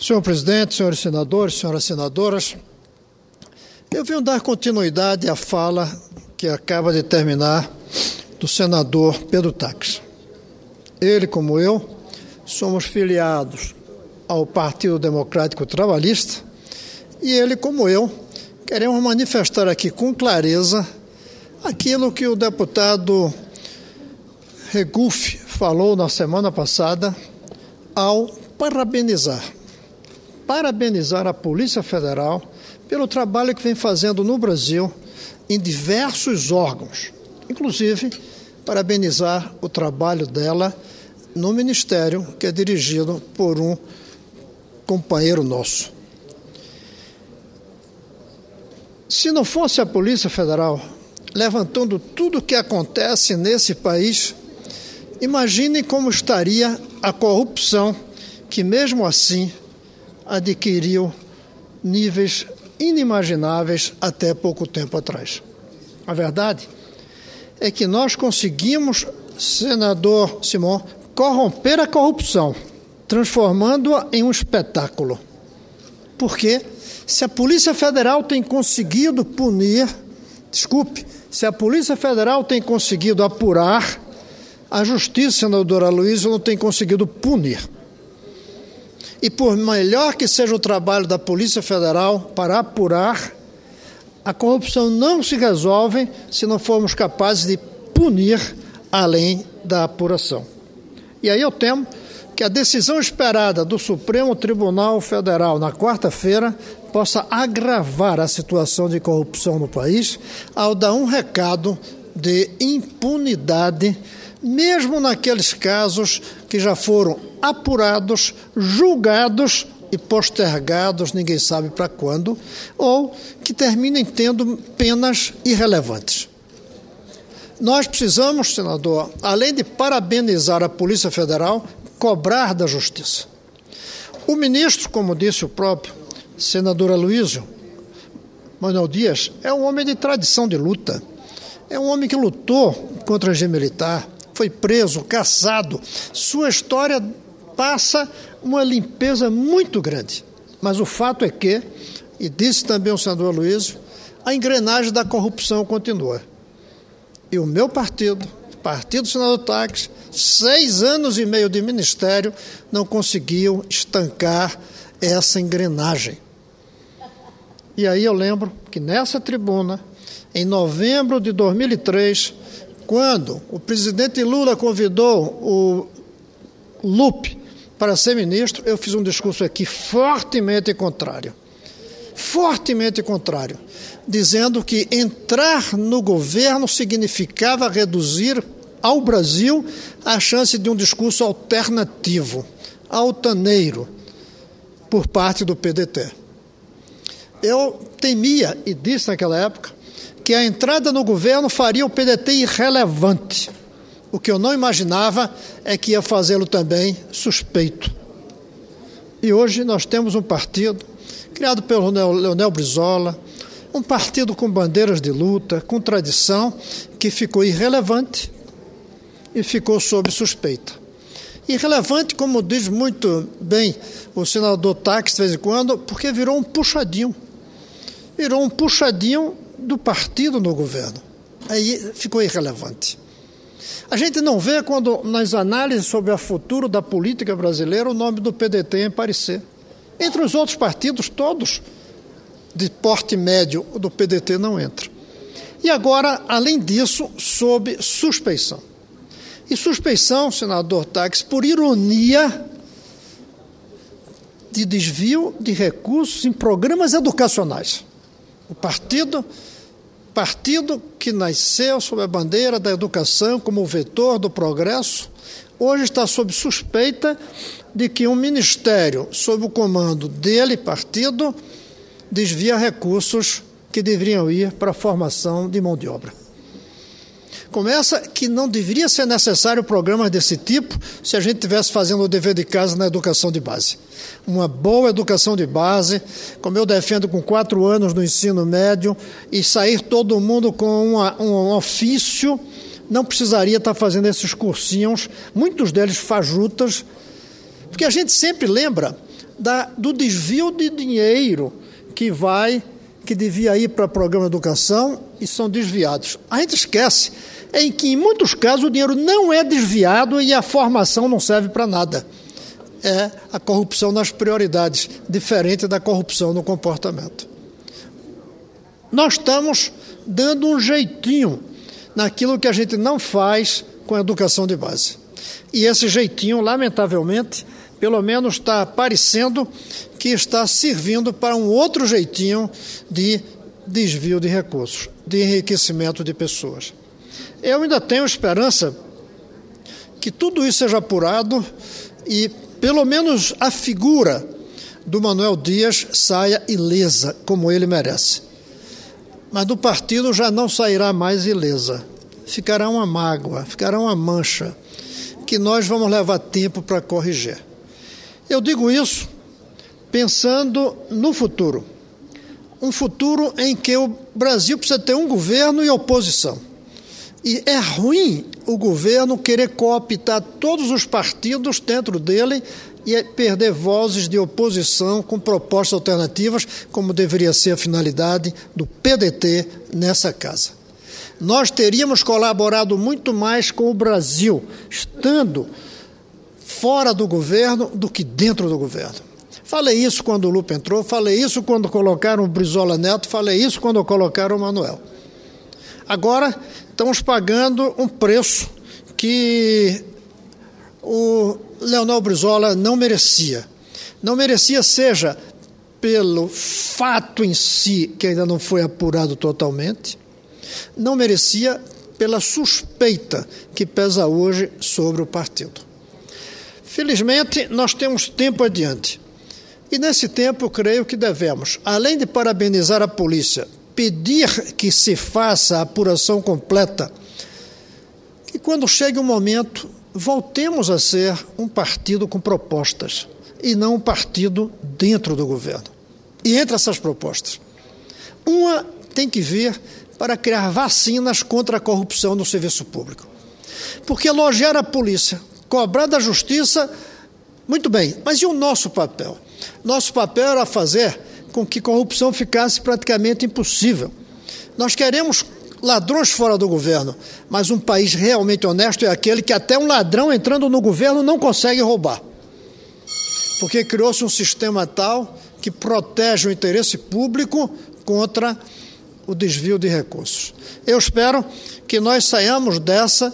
Senhor presidente, senhores senadores, senhoras senadoras, eu venho dar continuidade à fala que acaba de terminar do senador Pedro Taques. Ele, como eu, somos filiados ao Partido Democrático Trabalhista e ele, como eu, queremos manifestar aqui com clareza aquilo que o deputado Regufe falou na semana passada ao parabenizar a Polícia Federal pelo trabalho que vem fazendo no Brasil em diversos órgãos, inclusive parabenizar o trabalho dela no Ministério, que é dirigido por um companheiro nosso. Se não fosse a Polícia Federal levantando tudo o que acontece nesse país, imagine como estaria a corrupção que, mesmo assim, adquiriu níveis inimagináveis até pouco tempo atrás. A verdade é que nós conseguimos, senador Simão, corromper a corrupção, transformando-a em um espetáculo. Porque se a Polícia Federal tem conseguido se a Polícia Federal tem conseguido apurar, a Justiça, senadora Luísa, não tem conseguido punir. E por melhor que seja o trabalho da Polícia Federal para apurar, a corrupção não se resolve se não formos capazes de punir além da apuração. E aí eu temo que a decisão esperada do Supremo Tribunal Federal na quarta-feira possa agravar a situação de corrupção no país ao dar um recado de impunidade, mesmo naqueles casos que já foram apurados, julgados e postergados, ninguém sabe para quando, ou que terminem tendo penas irrelevantes. Nós precisamos, senador, além de parabenizar a Polícia Federal, cobrar da Justiça. O ministro, como disse o próprio senador Aloysio Manuel Dias, é um homem de tradição de luta. É um homem que lutou contra o regime militar, foi preso, caçado. Sua história passa uma limpeza muito grande. Mas o fato é que, e disse também o senador Aloysio, a engrenagem da corrupção continua. E o meu partido, o partido do senador Taques, 6 anos e meio de ministério, não conseguiu estancar essa engrenagem. E aí eu lembro que nessa tribuna, em novembro de 2003, quando o presidente Lula convidou o Lupe para ser ministro, eu fiz um discurso aqui fortemente contrário, dizendo que entrar no governo significava reduzir ao Brasil a chance de um discurso alternativo, altaneiro, por parte do PDT. Eu temia, e disse naquela época, que a entrada no governo faria o PDT irrelevante. O que eu não imaginava é que ia fazê-lo também suspeito. E hoje nós temos um partido criado pelo Leonel Brizola, um partido com bandeiras de luta, com tradição, que ficou irrelevante e ficou sob suspeita. Irrelevante, como diz muito bem o senador Taques, de vez em quando, porque virou um puxadinho. Virou um puxadinho do partido no governo. Aí ficou irrelevante. A gente não vê quando, nas análises sobre o futuro da política brasileira, o nome do PDT aparecer. Entre os outros partidos, todos de porte médio do PDT não entra. E agora, além disso, sob suspeição. E suspeição, senador Taques, por ironia, de desvio de recursos em programas educacionais. O partido que nasceu sob a bandeira da educação como vetor do progresso, hoje está sob suspeita de que um ministério, sob o comando dele, partido, desvia recursos que deveriam ir para a formação de mão de obra. Começa que não deveria ser necessário programas desse tipo se a gente estivesse fazendo o dever de casa na educação de base. Uma boa educação de base, como eu defendo, com 4 anos no ensino médio, e sair todo mundo com um ofício, não precisaria estar fazendo esses cursinhos, muitos deles fajutas, porque a gente sempre lembra do desvio de dinheiro que devia ir para o programa de educação e são desviados. A gente esquece em que, em muitos casos, o dinheiro não é desviado e a formação não serve para nada. É a corrupção nas prioridades, diferente da corrupção no comportamento. Nós estamos dando um jeitinho naquilo que a gente não faz com a educação de base. E esse jeitinho, lamentavelmente, pelo menos está parecendo que está servindo para um outro jeitinho de desvio de recursos, de enriquecimento de pessoas. Eu ainda tenho esperança que tudo isso seja apurado e, pelo menos, a figura do Manuel Dias saia ilesa, como ele merece. Mas do partido já não sairá mais ilesa. Ficará uma mágoa, ficará uma mancha, que nós vamos levar tempo para corrigir. Eu digo isso pensando no futuro. Um futuro em que o Brasil precisa ter um governo e oposição. E é ruim o governo querer cooptar todos os partidos dentro dele e perder vozes de oposição com propostas alternativas, como deveria ser a finalidade do PDT nessa casa. Nós teríamos colaborado muito mais com o Brasil, estando fora do governo do que dentro do governo. Falei isso quando o Lupe entrou, falei isso quando colocaram o Brizola Neto, falei isso quando colocaram o Manuel. Agora estamos pagando um preço que o Leonel Brizola não merecia. Não merecia, seja pelo fato em si, que ainda não foi apurado totalmente, não merecia pela suspeita que pesa hoje sobre o partido. Felizmente, nós temos tempo adiante. E nesse tempo, eu creio que devemos, além de parabenizar a polícia, pedir que se faça a apuração completa, que quando chegue o momento, voltemos a ser um partido com propostas, e não um partido dentro do governo. E entre essas propostas, uma tem que vir para criar vacinas contra a corrupção no serviço público. Porque elogiar a polícia, cobrar da justiça, muito bem, mas e o nosso papel? Nosso papel era fazer com que corrupção ficasse praticamente impossível. Nós queremos ladrões fora do governo, mas um país realmente honesto é aquele que até um ladrão entrando no governo não consegue roubar. Porque criou-se um sistema tal que protege o interesse público contra o desvio de recursos. Eu espero que nós saiamos dessa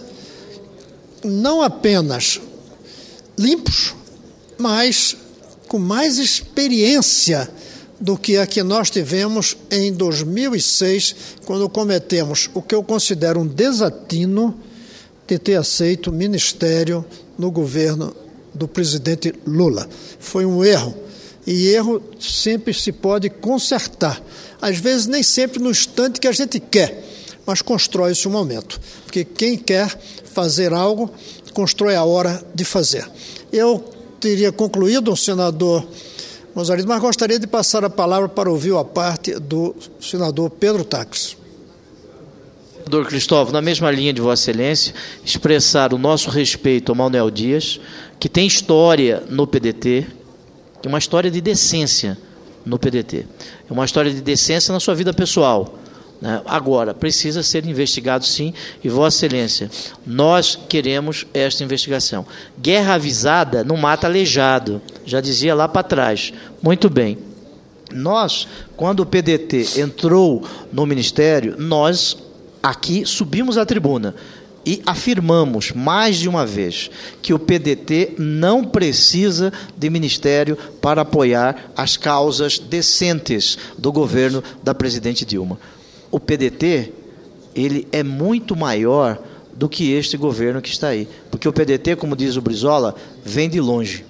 não apenas limpos, mas com mais experiência do que a que nós tivemos em 2006, quando cometemos o que eu considero um desatino de ter aceito o ministério no governo do presidente Lula. Foi um erro, e erro sempre se pode consertar. Às vezes nem sempre no instante que a gente quer, mas constrói-se um momento, porque quem quer fazer algo, constrói a hora de fazer. Eu teria concluído, senador Mozarino, mas gostaria de passar a palavra para ouvir a parte do senador Pedro Taques. Senador Cristóvão, na mesma linha de Vossa Excelência, expressar o nosso respeito ao Manuel Dias, que tem história no PDT, tem uma história de decência no PDT, é uma história de decência na sua vida pessoal, né? Agora, precisa ser investigado sim, e Vossa Excelência, nós queremos esta investigação. Guerra avisada não mata aleijado, já dizia lá para trás. Muito bem. Nós, quando o PDT entrou no Ministério, nós aqui subimos à tribuna e afirmamos mais de uma vez que o PDT não precisa de ministério para apoiar as causas decentes do governo da presidente Dilma. O PDT, ele é muito maior do que este governo que está aí, porque o PDT, como diz o Brizola, vem de longe.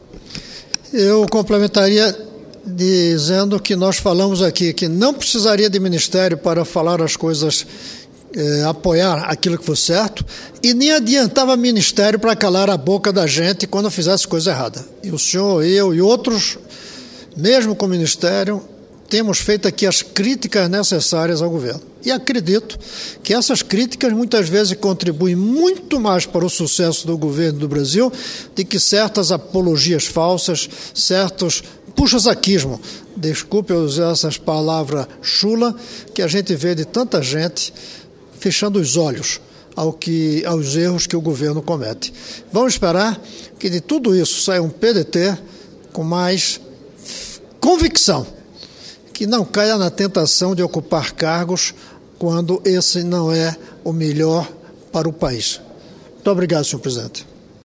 Eu complementaria dizendo que nós falamos aqui que não precisaria de ministério para falar as coisas, apoiar aquilo que for certo, e nem adiantava ministério para calar a boca da gente quando fizesse coisa errada. E o senhor, eu e outros, mesmo com o ministério, temos feito aqui as críticas necessárias ao governo. E acredito que essas críticas muitas vezes contribuem muito mais para o sucesso do governo do Brasil do que certas apologias falsas, certos puxa-saquismo. Desculpe eu usar essas palavras chula que a gente vê de tanta gente fechando os olhos aos erros que o governo comete. Vamos esperar que de tudo isso saia um PDT com mais convicção, que não caia na tentação de ocupar cargos quando esse não é o melhor para o país. Muito obrigado, senhor presidente.